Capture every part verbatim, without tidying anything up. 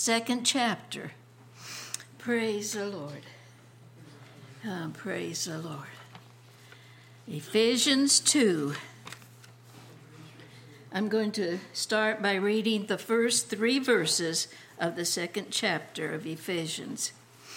second chapter. Praise the Lord. Oh, praise the Lord. Ephesians two. I'm going to start by reading the first three verses of the second chapter of Ephesians.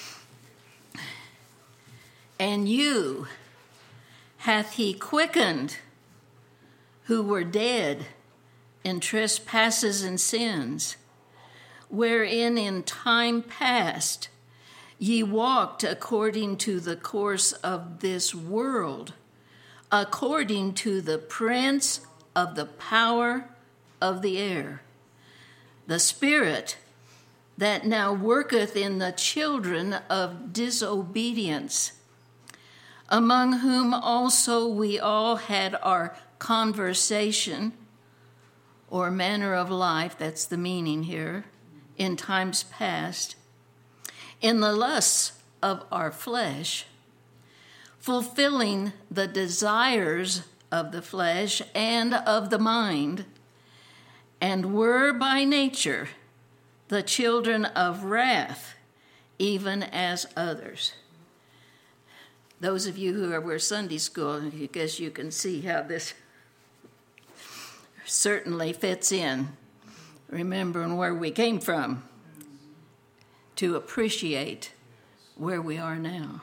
And you hath he quickened, who were dead in trespasses and sins, wherein in time past ye walked according to the course of this world, according to the prince of the power of the air, the spirit that now worketh in the children of disobedience, among whom also we all had our conversation, or manner of life, that's the meaning here, in times past, in the lusts of our flesh, fulfilling the desires of the flesh and of the mind, and were by nature the children of wrath, even as others. Those of you who are were Sunday school, I guess you can see how this certainly fits in, remembering where we came from, to appreciate where we are now.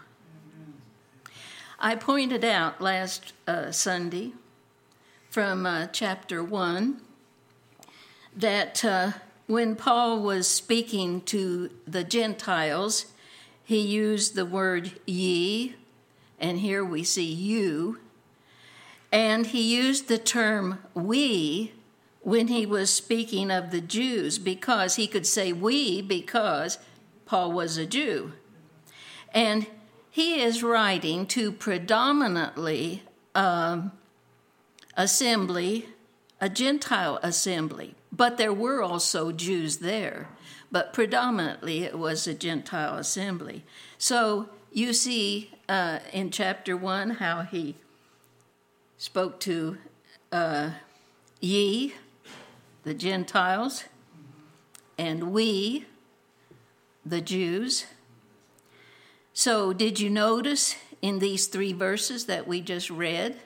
I pointed out last uh, Sunday from uh, chapter one that uh, when Paul was speaking to the Gentiles, he used the word ye, and here we see you, and he used the term we when he was speaking of the Jews, because he could say we because Paul was a Jew. And he is writing to predominantly um, assembly, a Gentile assembly, but there were also Jews there, but predominantly it was a Gentile assembly. So you see uh, in chapter one how he spoke to uh, ye, the Gentiles, and we, the Jews. So did you notice in these three verses that we just read?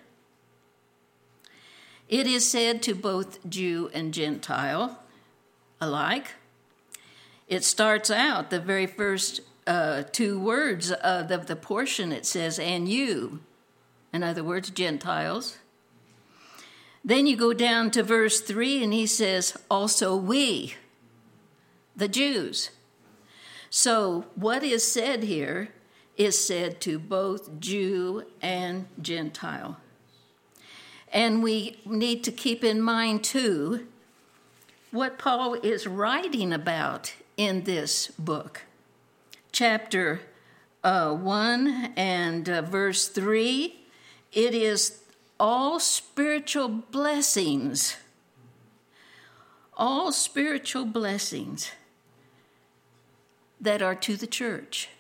It is said to both Jew and Gentile alike. It starts out, the very first uh, two words of the, the portion, it says, and you. In other words, Gentiles. Then you go down to verse three, and he says, also we, the Jews. So what is said here is said to both Jew and Gentile. And we need to keep in mind, too, what Paul is writing about in this book. Chapter uh, one and uh, verse three, it is all spiritual blessings, all spiritual blessings that are to the church.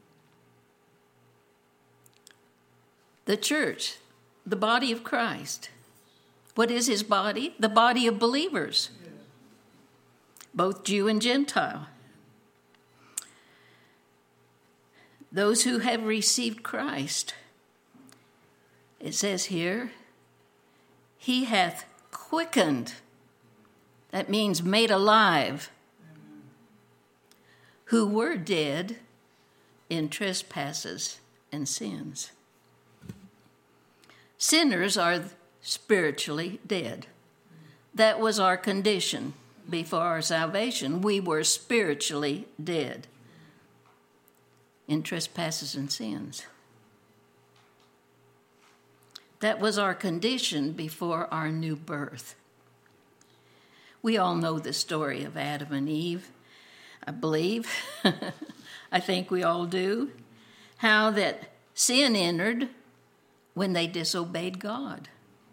The church, the body of Christ. What is his body? The body of believers, both Jew and Gentile. Those who have received Christ. It says here, he hath quickened. That means made alive. Who were dead in trespasses and sins. Sinners are spiritually dead. That was our condition before our salvation. We were spiritually dead in trespasses and sins. That was our condition before our new birth. We all know the story of Adam and Eve, I believe. I think we all do. How that sin entered when they disobeyed God.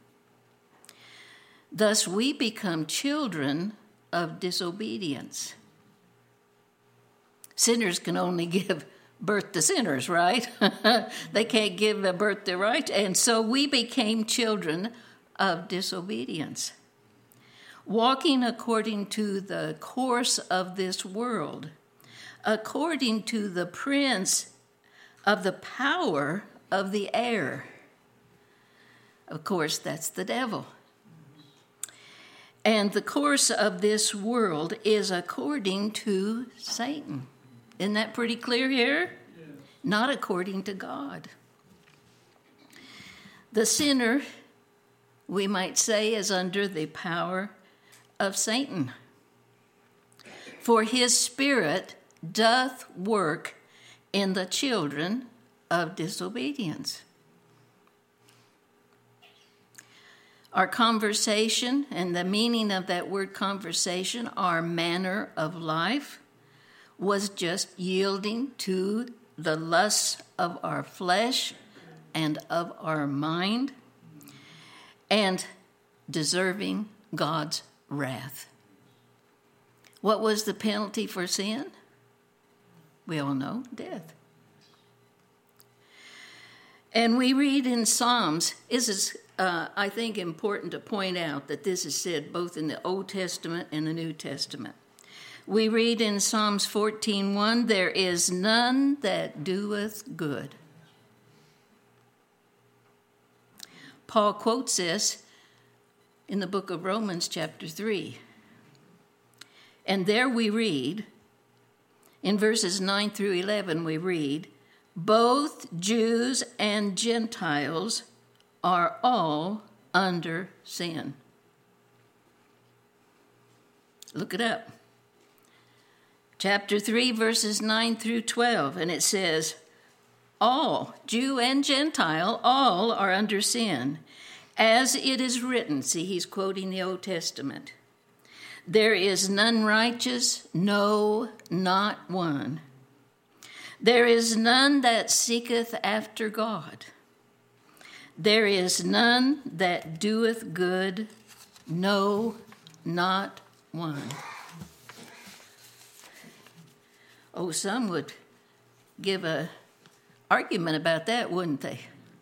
Thus we become children of disobedience. Sinners can only give birth to sinners, right? They can't give a birth to right. And so we became children of disobedience. walking according to the course of this world, according to the prince of the power of the air. Of course, that's the devil. And the course of this world is according to Satan. Isn't that pretty clear here? Yeah. Not according to God. The sinner, we might say, is under the power of Satan. For his spirit doth work in the children of disobedience. Our conversation, and the meaning of that word conversation, our manner of life, was just yielding to the lusts of our flesh and of our mind, and deserving God's wrath. What was the penalty for sin? We all know, death. And we read in Psalms, this is, uh, I think, important to point out that this is said both in the Old Testament and the New Testament. We read in Psalms fourteen one, there is none that doeth good. Paul quotes this in the book of Romans chapter three. And there we read, in verses nine through eleven, we read, both Jews and Gentiles are all under sin. Look it up. Chapter three, verses nine through twelve, and it says, all, Jew and Gentile, all are under sin, as it is written. See, he's quoting the Old Testament. There is none righteous, no, not one. There is none that seeketh after God. There is none that doeth good, no, not one. Oh, some would give a argument about that, wouldn't they?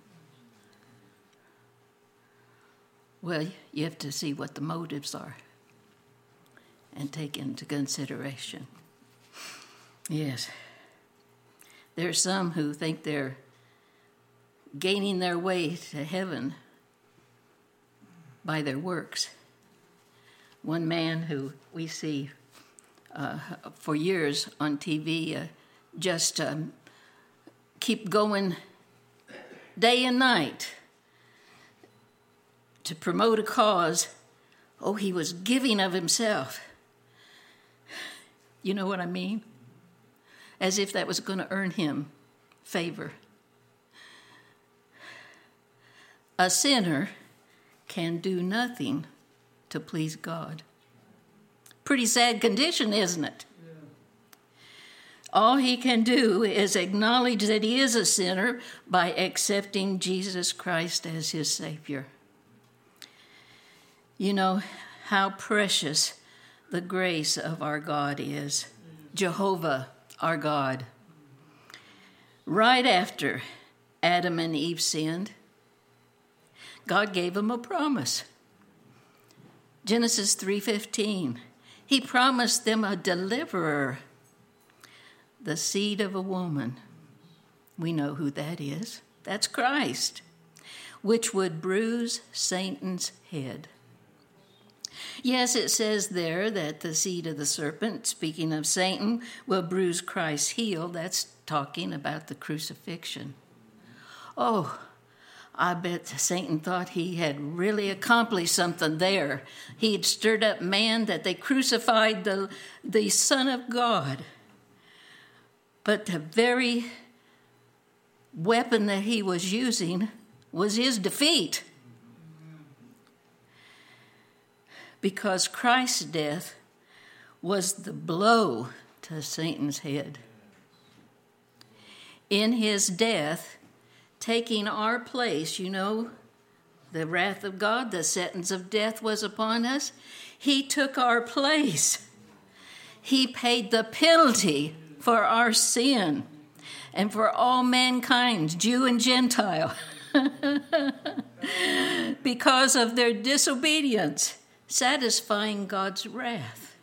Well, you have to see what the motives are and take into consideration. Yes. There are some who think they're gaining their way to heaven by their works. One man who we see uh, for years on T V uh, just um, keep going day and night to promote a cause. Oh, he was giving of himself. You know what I mean? As if that was going to earn him favor. A sinner can do nothing to please God. Pretty sad condition, isn't it? Yeah. All he can do is acknowledge that he is a sinner by accepting Jesus Christ as his Savior. You know how precious the grace of our God is. Jehovah, our God. Right after Adam and Eve sinned, God gave them a promise. Genesis three fifteen. He promised them a deliverer, the seed of a woman. We know who that is. That's Christ, which would bruise Satan's head. Yes, it says there that the seed of the serpent, speaking of Satan, will bruise Christ's heel. That's talking about the crucifixion. Oh, I bet Satan thought he had really accomplished something there. He had stirred up man that they crucified the, the Son of God. But the very weapon that he was using was his defeat. Because Christ's death was the blow to Satan's head. In his death, taking our place, you know, the wrath of God, the sentence of death was upon us. He took our place. He paid the penalty for our sin and for all mankind, Jew and Gentile, because of their disobedience. satisfying God's wrath.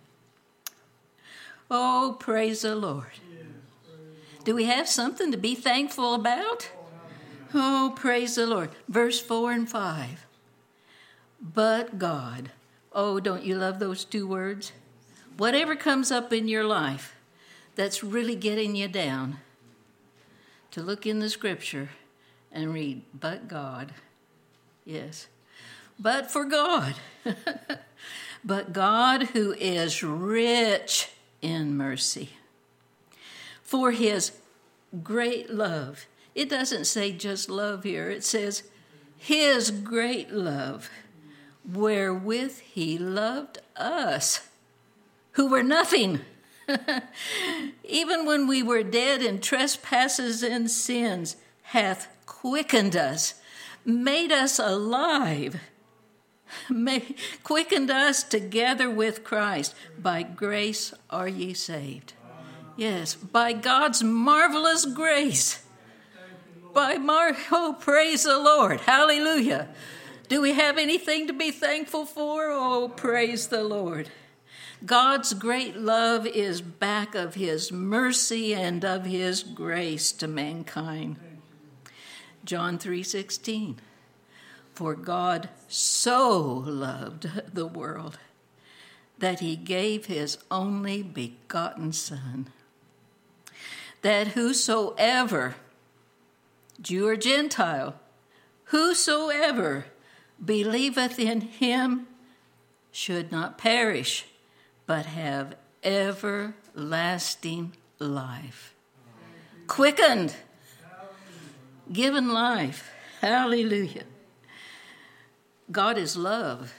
Oh, praise the Lord. Do we have something to be thankful about? Oh, praise the Lord. Verse four and five. But God. Oh, don't you love those two words? Whatever comes up in your life that's really getting you down, to look in the scripture and read, but God. Yes. But for God. But God, who is rich in mercy, for his great love. It doesn't say just love here. It says his great love, wherewith he loved us, who were nothing. Even when we were dead in trespasses and sins, hath quickened us, made us alive, made, quickened us together with Christ. By grace are ye saved. Yes, by God's marvelous grace. By Mar- oh, praise the Lord. Hallelujah. Do we have anything to be thankful for? Oh, praise the Lord. God's great love is back of his mercy and of his grace to mankind. John three sixteen. For God so loved the world that he gave his only begotten Son, that whosoever, Jew or Gentile, whosoever believeth in him should not perish, but have everlasting life. Quickened, given life. Hallelujah. God is love.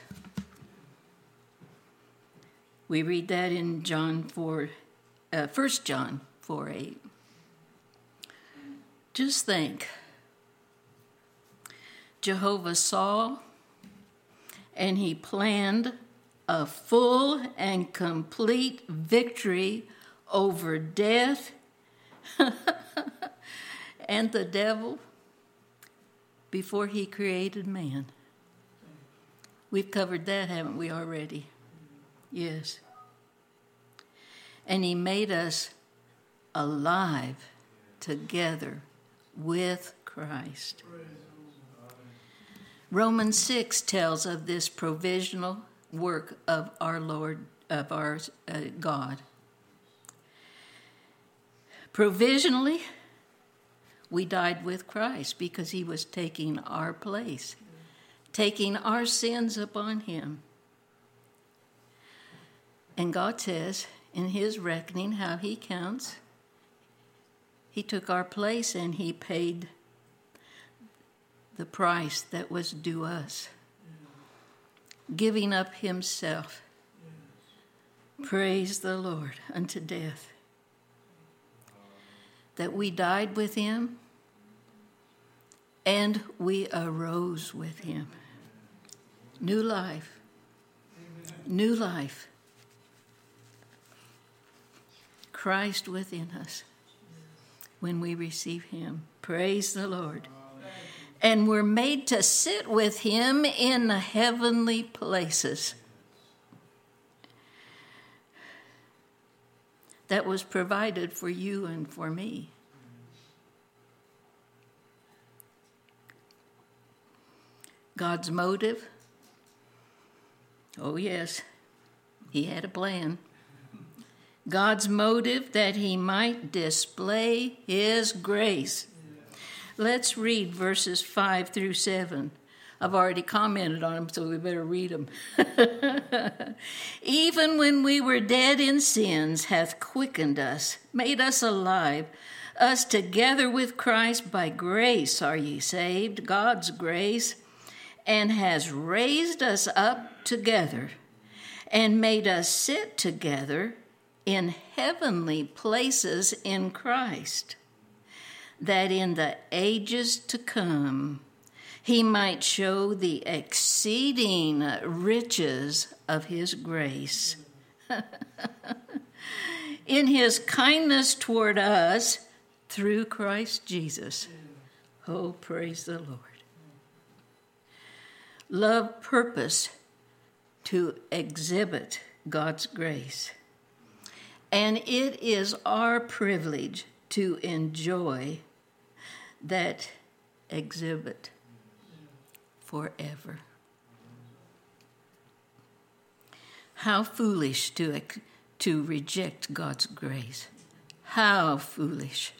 We read that in John four, uh, First John four eight. Just think, Jehovah saw, and he planned a full and complete victory over death and the devil before he created man. We've covered that, haven't we, already? Yes. And he made us alive together with Christ. Romans six tells of this provisional work of our Lord, of our uh, God. Provisionally, we died with Christ because he was taking our place, taking our sins upon him. And God says in his reckoning how he counts, he took our place and he paid the price that was due us, giving up himself. Praise the Lord, unto death. That we died with him and we arose with him. New life. New life. Christ within us when we receive him. Praise the Lord. And we're made to sit with him in the heavenly places. That was provided for you and for me. God's motive? Oh, yes, he had a plan. God's motive, that he might display his grace. Let's read verses five through seven. I've already commented on them, so we better read them. Even when we were dead in sins, hath quickened us, made us alive. Us together with Christ, by grace are ye saved, God's grace, and has raised us up together, and made us sit together in heavenly places in Christ, that in the ages to come he might show the exceeding riches of his grace in his kindness toward us through Christ Jesus. Oh, praise the Lord. Love purpose to exhibit God's grace. And it is our privilege to enjoy that exhibit forever. How foolish to, to reject God's grace. How foolish.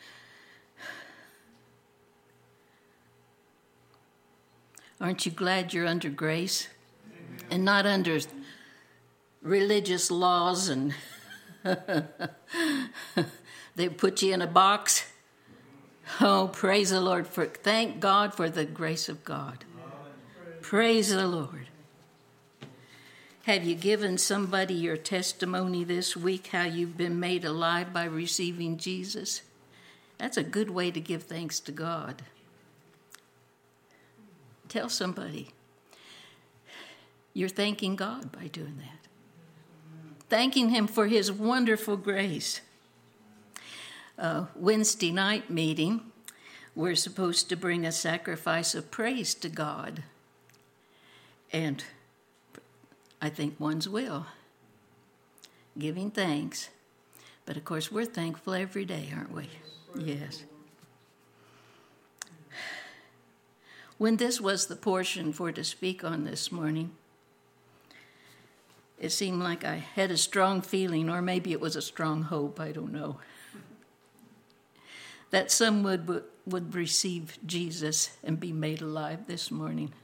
Aren't you glad you're under grace and not under religious laws and they put you in a box? Oh, praise the Lord. For thank God for the grace of God. Praise the Lord. Have you given somebody your testimony this week, how you've been made alive by receiving Jesus? That's a good way to give thanks to God. Tell somebody you're thanking God by doing that. Thanking him for his wonderful grace. Uh, Wednesday night meeting, we're supposed to bring a sacrifice of praise to God. And I think one's will. Giving thanks. But of course, we're thankful every day, aren't we? Yes. When this was the portion for to speak on this morning, it seemed like I had a strong feeling, or maybe it was a strong hope, I don't know, that some would, would receive Jesus and be made alive this morning.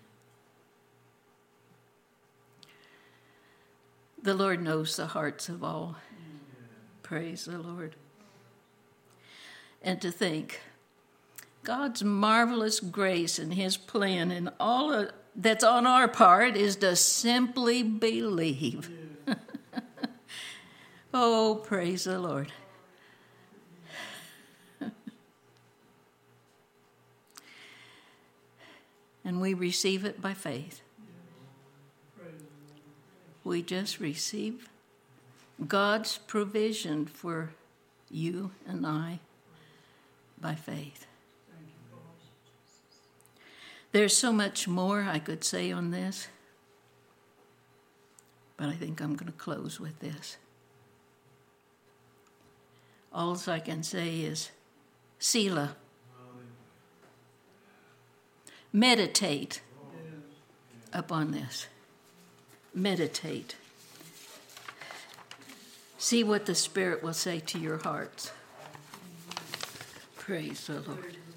The Lord knows the hearts of all. Praise the Lord. And to think, God's marvelous grace and his plan and all of, that's on our part is to simply believe. Oh, praise the Lord. And we receive it by faith. We just receive God's provision for you and I by faith. There's so much more I could say on this, but I think I'm going to close with this. All I can say is, Selah. Meditate upon this. Meditate. See what the Spirit will say to your hearts. Praise the Lord.